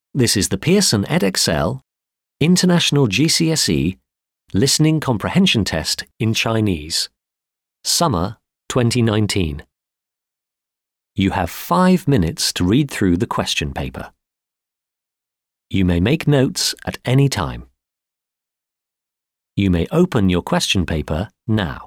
This is the Pearson Edexcel International GCSE Listening Comprehension Test in Chinese, Summer 2019. You have 5 minutes to read through the question paper. You may make notes at any time. You may open your question paper now.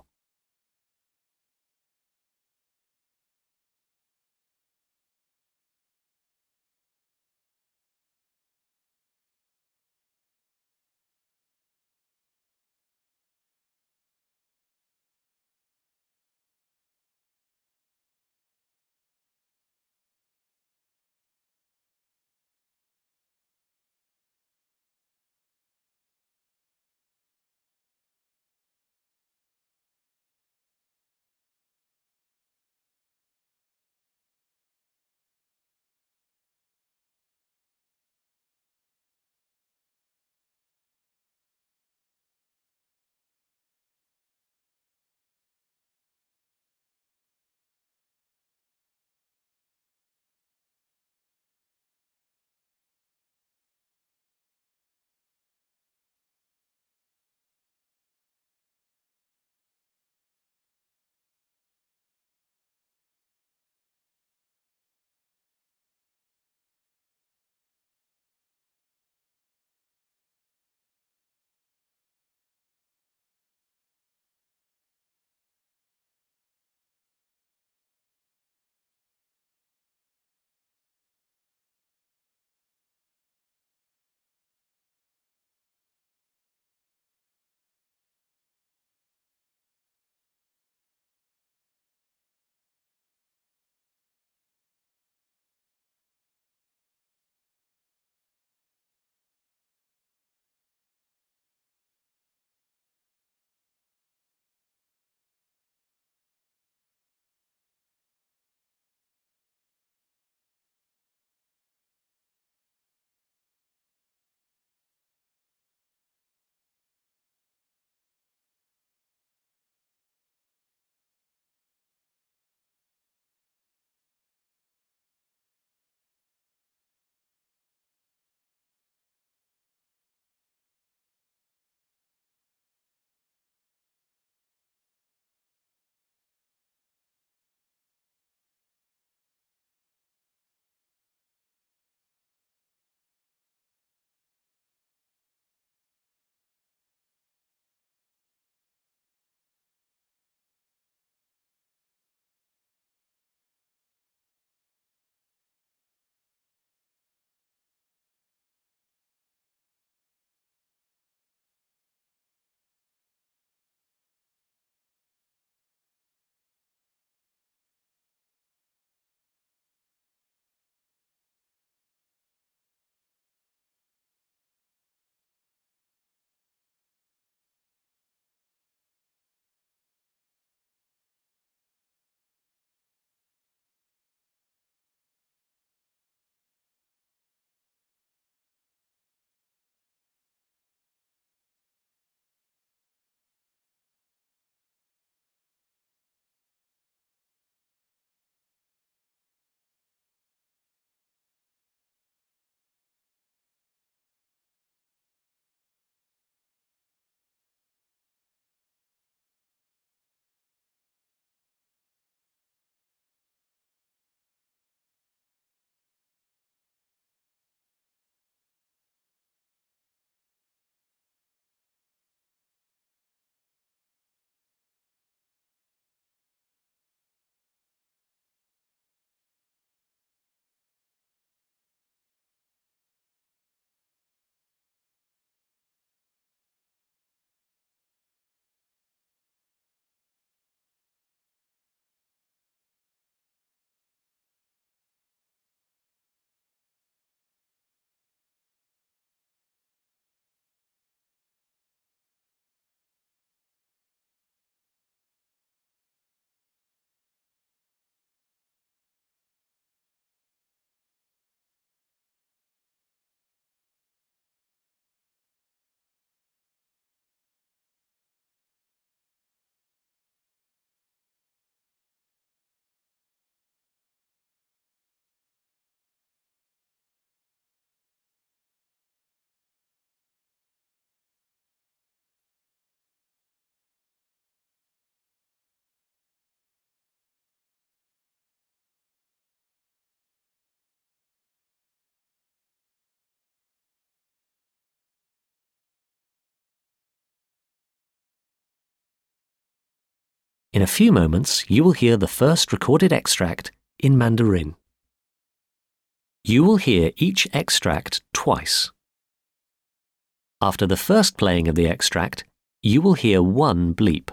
In a few moments, you will hear the first recorded extract in Mandarin. You will hear each extract twice. After the first playing of the extract, you will hear one bleep.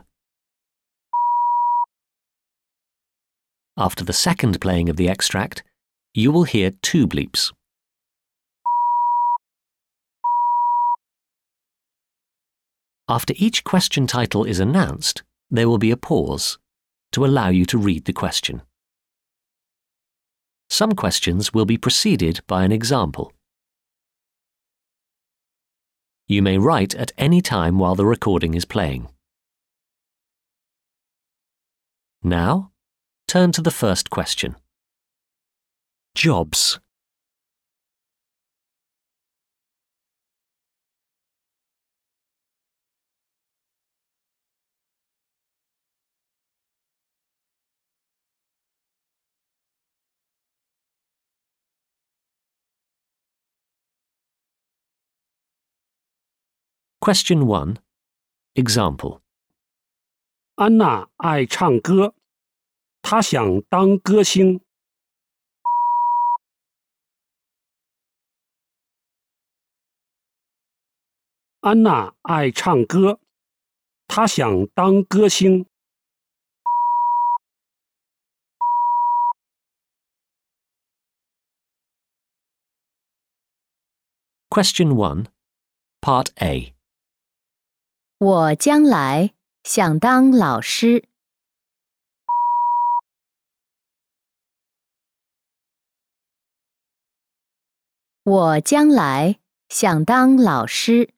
After the second playing of the extract, you will hear two bleeps. After each question title is announced, there will be a pause to allow you to read the question. Some questions will be preceded by an example. You may write at any time while the recording is playing. Now, turn to the first question. Jobs. Question 1. Example. 安娜爱唱歌，她想当歌星。安娜爱唱歌，她想当歌星。 Question 1. Part A. 我将来想当老师。我将来想当老师。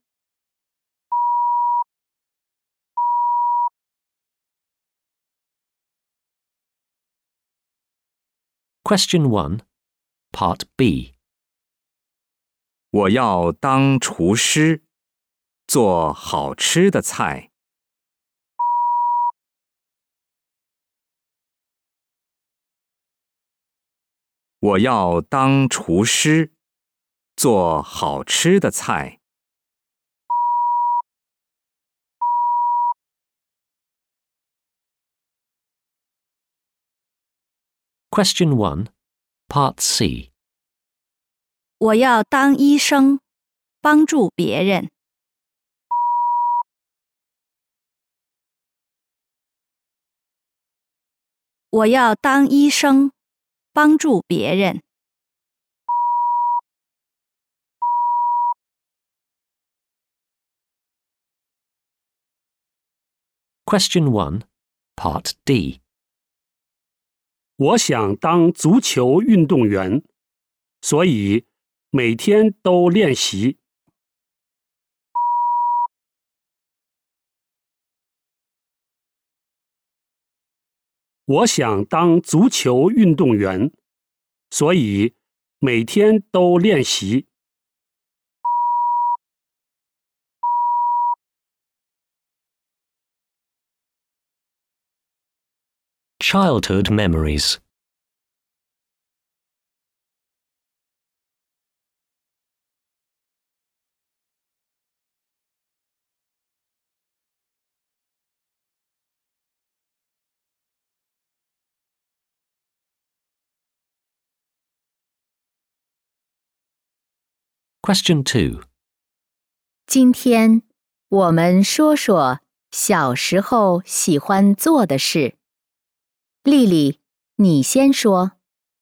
Question 1. Part B. 我要当厨师，做好吃的菜。我要当厨师，做好吃的菜。 Question 1. Part C. 我要当医生，帮助别人。我要当医生，帮助别人。 Question 1. Part D. 我想当足球运动员，所以每天都练习。我想当足球运动员，所以每天都练习。 Childhood memories. Question 2. 今天我们说说小时候喜欢做的事。丽丽，你先说。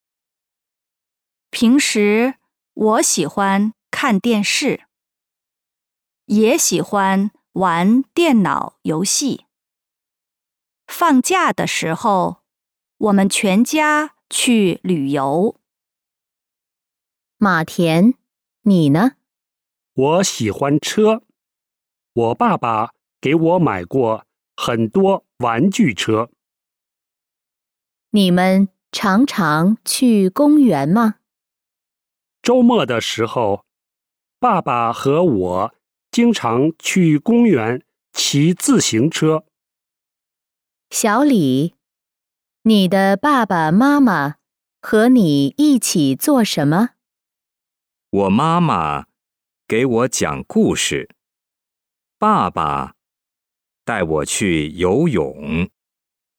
平时我喜欢看电视，也喜欢玩电脑游戏。放假的时候，我们全家去旅游。 马田，你呢？ 我喜欢车，我爸爸给我买过很多玩具车。 你们常常去公园吗？ 周末的时候，爸爸和我经常去公园骑自行车。 小李，你的爸爸妈妈和你一起做什么？ 我妈妈给我讲故事，爸爸带我去游泳。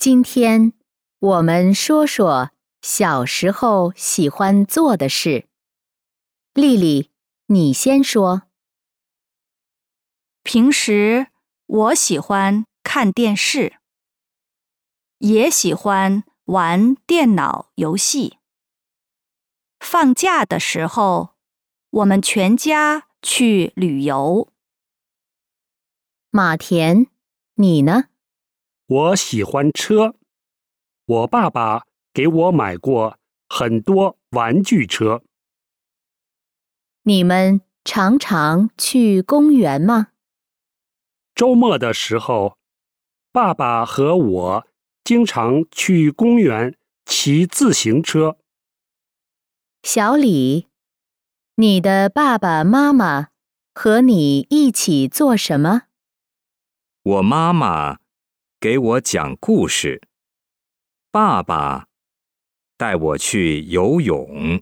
今天我们说说小时候喜欢做的事。丽丽，你先说。 平时我喜欢看电视，也喜欢玩电脑游戏。放假的时候，我们全家去旅游。 马田，你呢？ 我喜欢车，我爸爸给我买过很多玩具车。 你们常常去公园吗？ 周末的时候，爸爸和我经常去公园骑自行车。 小李，你的爸爸妈妈和你一起做什么？ 我妈妈给我讲故事，爸爸带我去游泳。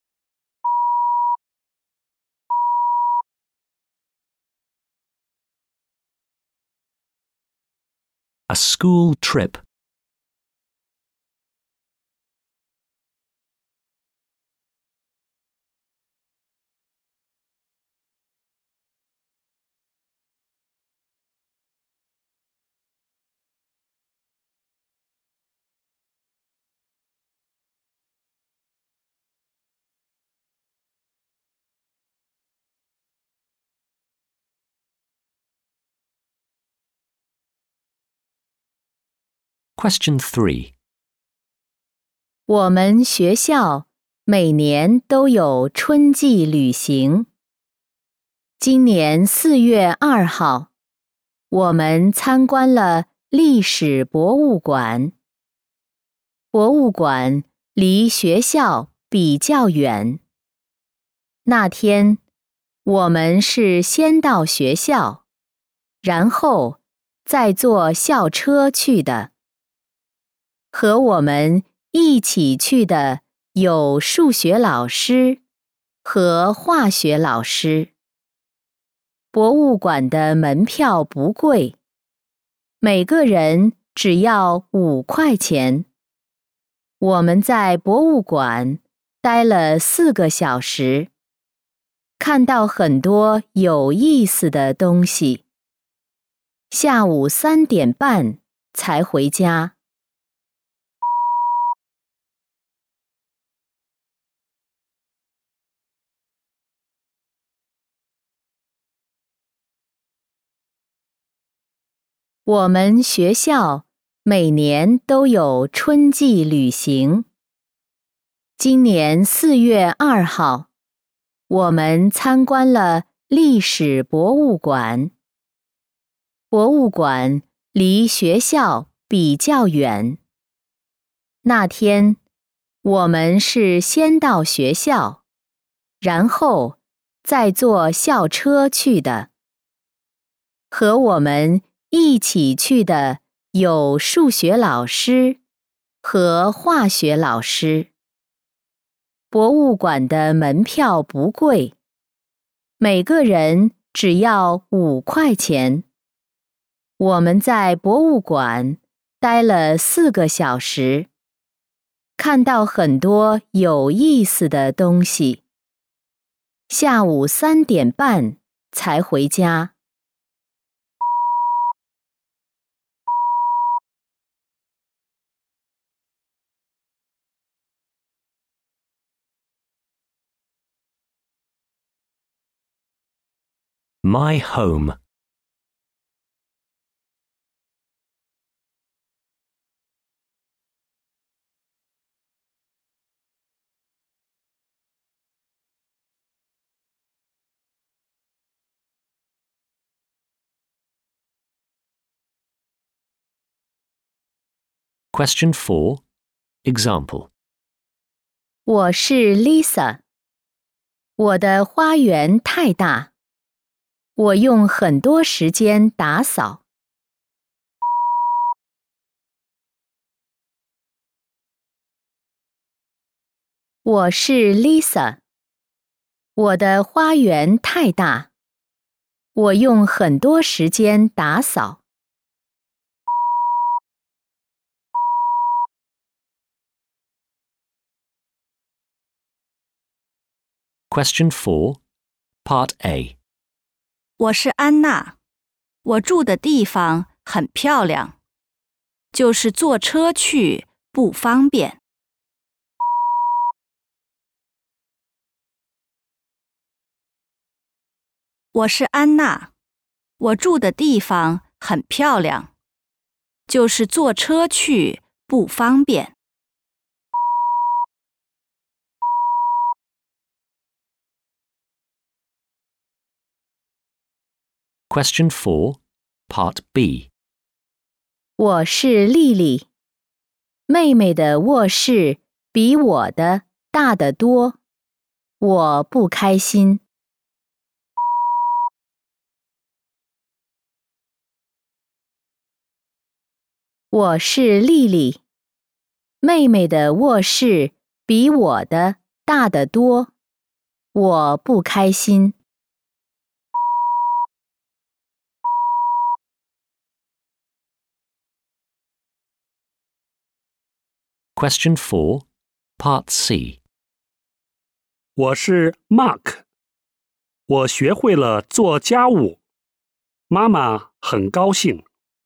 A school trip. Question 3. 我们学校每年都有春季旅行。今年4月2号，我们参观了历史博物馆。博物馆离学校比较远。那天，我们是先到学校，然后再坐校车去的。和我们一起去的有数学老师和化学老师。博物馆的门票不贵，每个人只要5块钱。我们在博物馆待了4个小时，看到很多有意思的东西。下午3点半才回家。我们学校每年都有春季旅行。今年4月2号，我们参观了历史博物馆。博物馆离学校比较远。那天，我们是先到学校，然后再坐校车去的。和我们一起去的有数学老师和化学老师。博物馆的门票不贵，每个人只要5块钱。我们在博物馆待了4个小时，看到很多有意思的东西。下午3点半才回家。 My home. Question 4. Example. 我是 Lisa。我的花园太大，我用很多时间打扫。我是 Lisa。我的花园太大，我用很多时间打扫。 Question 4, Part A. 我是安娜，我住的地方很漂亮，就是坐车去不方便。我是安娜，我住的地方很漂亮，就是坐车去不方便。 Question 4, Part B. 我是丽丽，妹妹的卧室比我的大得多，我不开心。我是丽丽，妹妹的卧室比我的大得多，我不开心。 Question 4, Part C. 我是 Mark， 我学会了做家务，妈妈很高兴。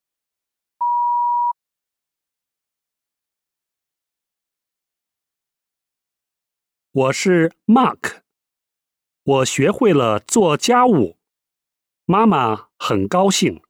我是 Mark， 我学会了做家务，妈妈很高兴。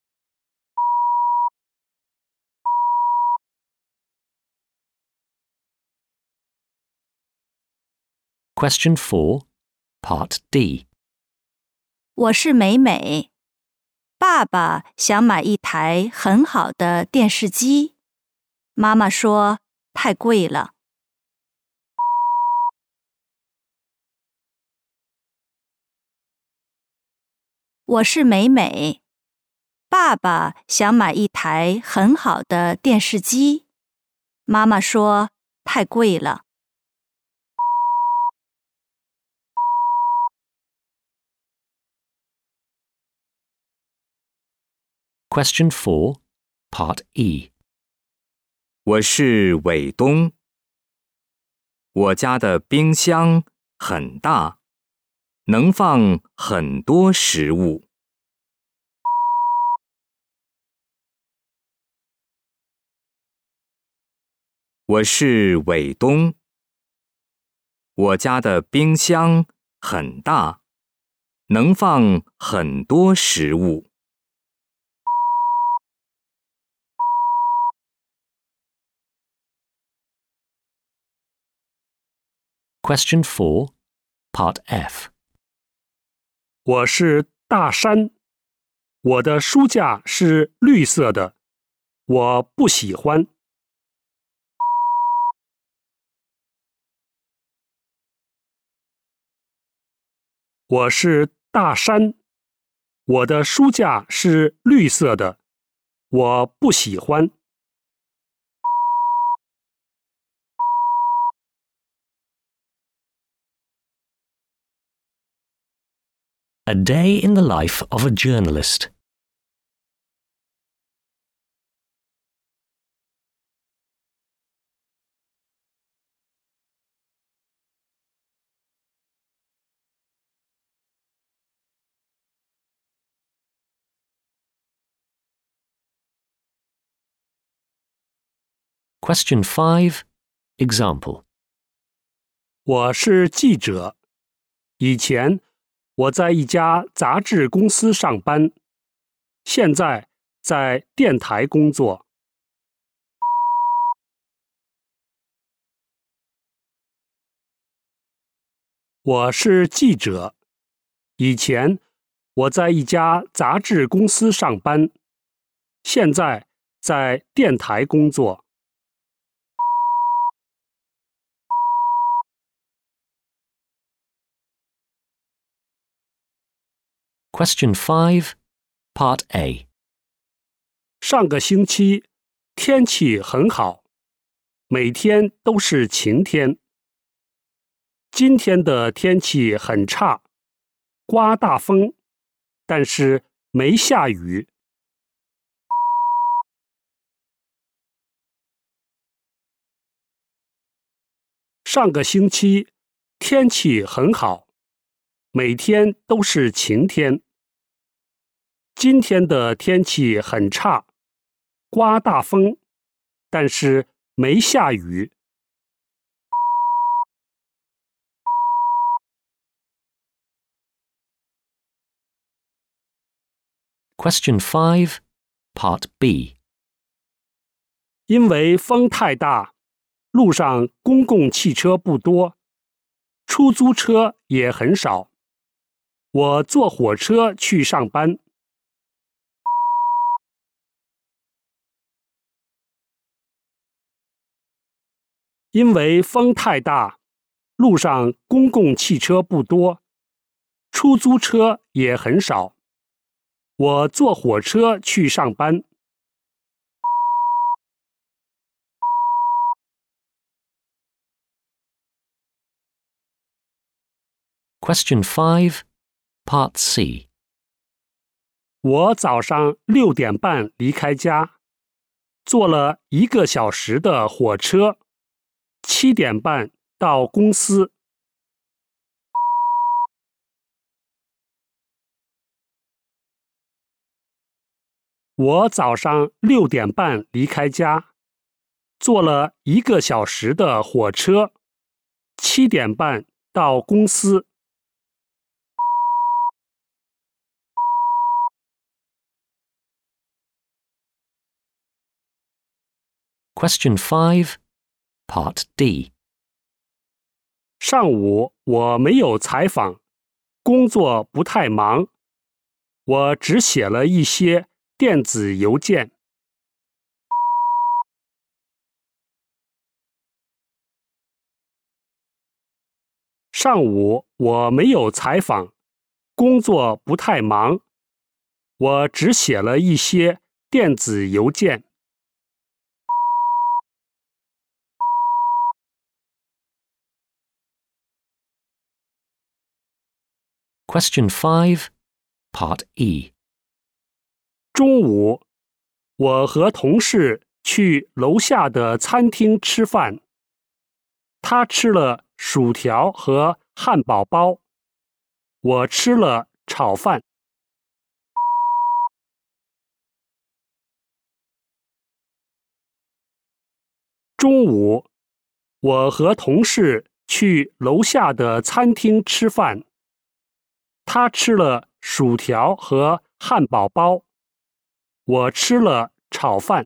Question 4, Part D. 我是美美，爸爸想买一台很好的电视机，妈妈说太贵了。我是美美，爸爸想买一台很好的电视机，妈妈说太贵了。 Question 4, Part E. 我是伟东，我家的冰箱很大，能放很多食物。我是伟东，我家的冰箱很大，能放很多食物。 Question 4, Part F. 我是大山，我的书架是绿色的，我不喜欢。我是大山，我的书架是绿色的，我不喜欢。 A day in the life of a journalist. Question 5, Example. 我是记者，以前我在一家杂志公司上班，现在在电台工作。我是记者，以前我在一家杂志公司上班，现在在电台工作。 Question 5, Part A. 上个星期天气很好，每天都是晴天。今天的天气很差，刮大风，但是没下雨。上个星期天气很好， 每天都是晴天。今天的天气很差，刮大风，但是没下雨。 Question 5, Part B. 因为风太大，路上公共汽车不多，出租车也很少。我坐火车去上班。因为风太大，路上公共汽车不多，出租车也很少。我坐火车去上班。 Question 5, Part C. 我早上6点半离开家，坐了1个小时的火车，7点半到公司。我早上6点半离开家，坐了1个小时的火车，7点半到公司。 Question 5, Part D. 上午我没有采访，工作不太忙，我只写了一些电子邮件。上午我没有采访，工作不太忙，我只写了一些电子邮件。 Question 5, Part E. 中午，我和同事去楼下的餐厅吃饭，他吃了薯条和汉堡包，我吃了炒饭。中午，我和同事去楼下的餐厅吃饭，他吃了薯条和汉堡包，我吃了炒饭。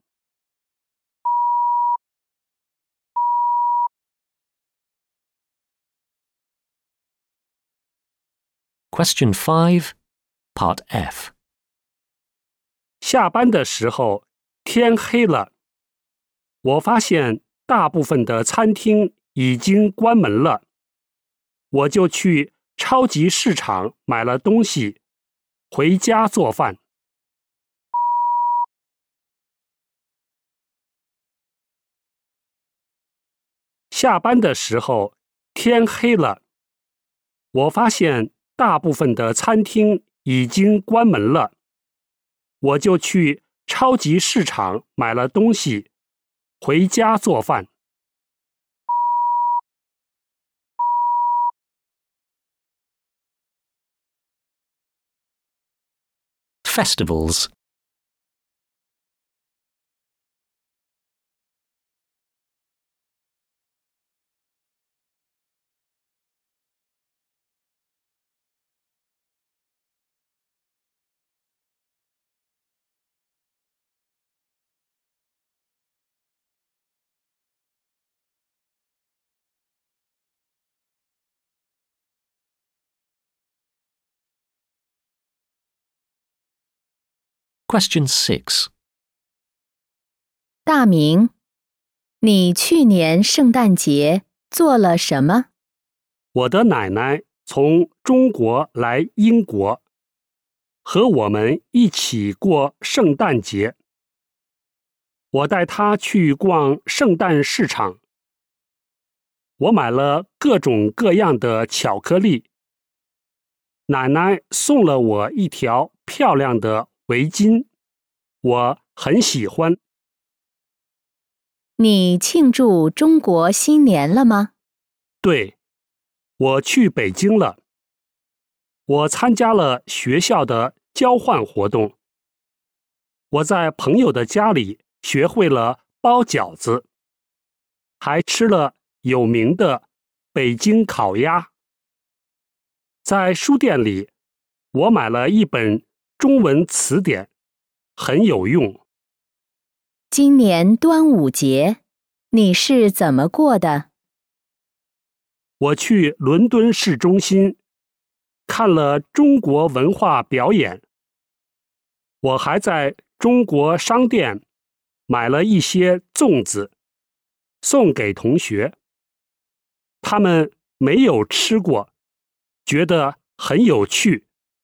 Question 5, Part F. 下班的时候，天黑了，我发现大部分的餐厅已经关门了，我就去超级市场买了东西，回家做饭。下班的时候，天黑了，我发现大部分的餐厅已经关门了，我就去超级市场买了东西，回家做饭。 Festivals. Question 6. 大明，你去年圣诞节做了什么？ 我的奶奶从中国来英国，和我们一起过圣诞节。我带她去逛圣诞市场，我买了各种各样的巧克力。奶奶送了我一条漂亮的围巾，我很喜欢。 你庆祝中国新年了吗？ 对，我去北京了。 我参加了学校的交换活动。我在朋友的家里学会了包饺子，还吃了有名的北京烤鸭。在书店里，我买了一本中文词典，很有用。 今年端午节，你是怎么过的？ 我去伦敦市中心看了中国文化表演。我还在中国商店买了一些粽子，送给同学。他们没有吃过，觉得很有趣。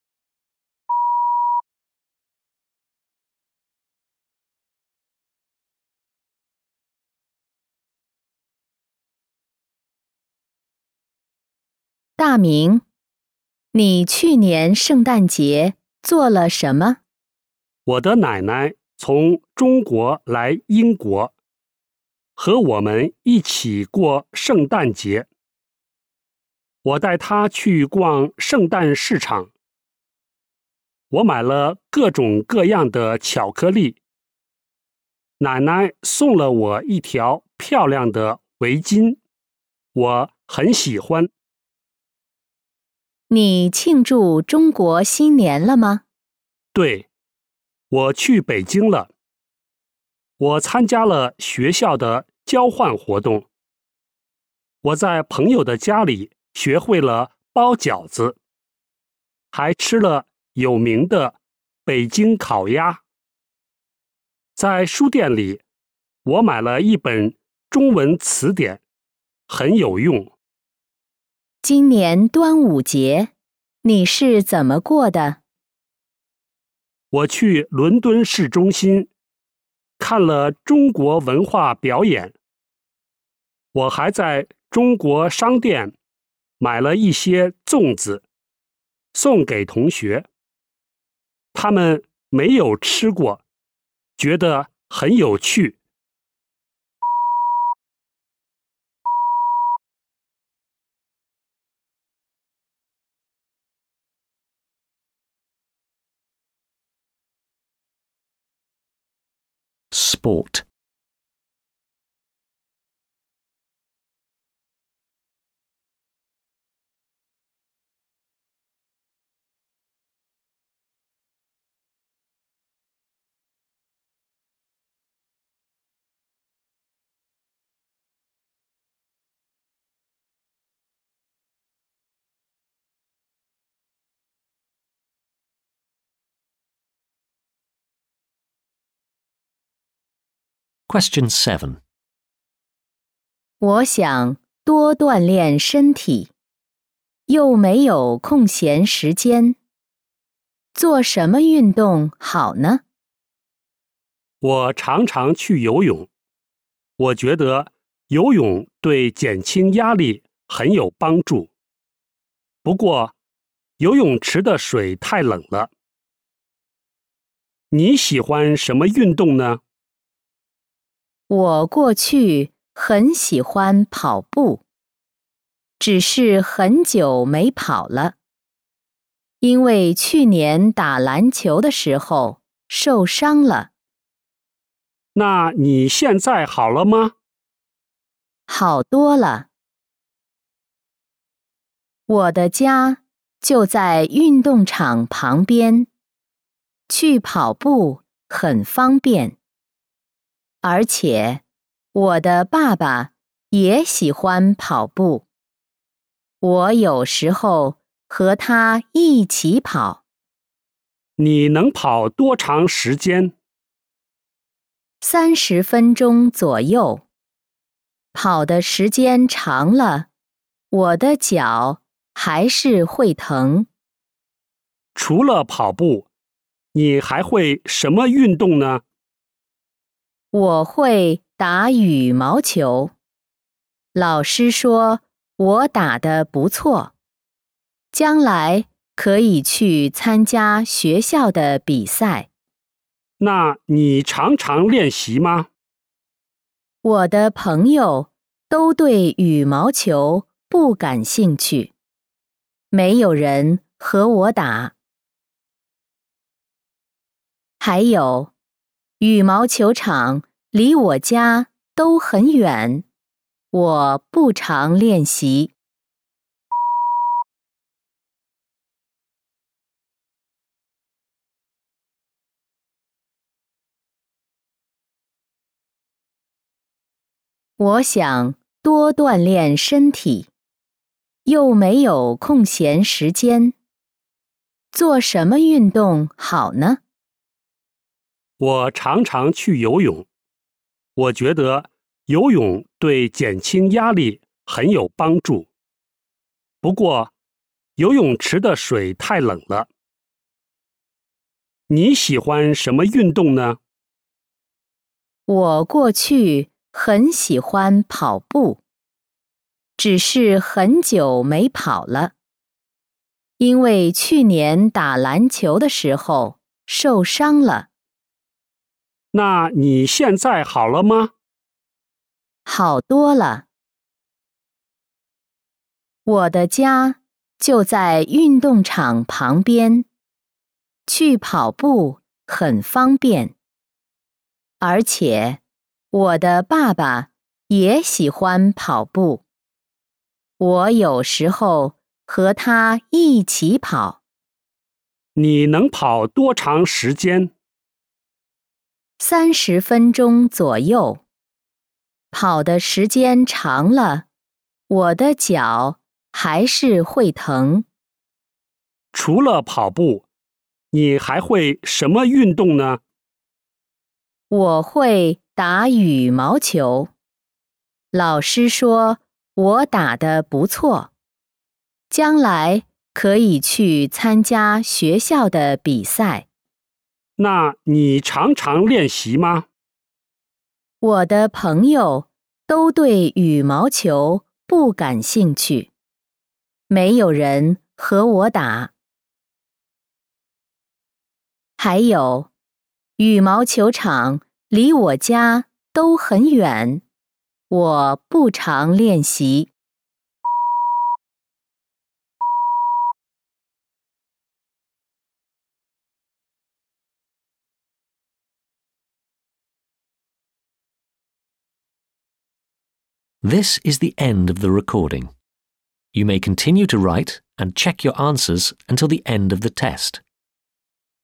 大明，你去年圣诞节做了什么？ 我的奶奶从中国来英国，和我们一起过圣诞节。我带她去逛圣诞市场。我买了各种各样的巧克力。奶奶送了我一条漂亮的围巾，我很喜欢。 你庆祝中国新年了吗？ 对，我去北京了。我参加了学校的交换活动。我在朋友的家里学会了包饺子，还吃了有名的北京烤鸭。在书店里，我买了一本中文词典，很有用。 今年端午节，你是怎么过的？ 我去伦敦市中心看了中国文化表演。我还在中国商店买了一些粽子，送给同学。他们没有吃过，觉得很有趣。 Sport. Question 7. 我想多锻炼身体，又没有空闲时间，做什么运动好呢？ 我常常去游泳，我觉得游泳对减轻压力很有帮助。不过，游泳池的水太冷了。你喜欢什么运动呢？ 我过去很喜欢跑步，只是很久没跑了，因为去年打篮球的时候受伤了。 那你现在好了吗？ 好多了。我的家就在运动场旁边，去跑步很方便。而且，我的爸爸也喜欢跑步，我有时候和他一起跑。 你能跑多长时间 ？30分钟左右。跑的时间长了，我的脚还是会疼。 除了跑步，你还会什么运动呢？ 我会打羽毛球。老师说我打得不错，将来可以去参加学校的比赛。 那你常常练习吗？ 我的朋友都对羽毛球不感兴趣，没有人和我打。还有，羽毛球场离我家都很远，我不常练习。我想多锻炼身体，又没有空闲时间。做什么运动好呢？ 我常常去游泳，我觉得游泳对减轻压力很有帮助。不过，游泳池的水太冷了。你喜欢什么运动呢？ 我过去很喜欢跑步，只是很久没跑了，因为去年打篮球的时候受伤了。 那你现在好了吗？ 好多了。我的家就在运动场旁边，去跑步很方便。而且，我的爸爸也喜欢跑步，我有时候和他一起跑。 你能跑多长时间 30分钟左右。跑的时间长了，我的脚还是会疼。 除了跑步，你还会什么运动呢？ 我会打羽毛球，老师说我打得不错，将来可以去参加学校的比赛。 那你常常练习吗？ 我的朋友都对羽毛球不感兴趣，没有人和我打。还有，羽毛球场离我家都很远，我不常练习。 This is the end of the recording. You may continue to write and check your answers until the end of the test.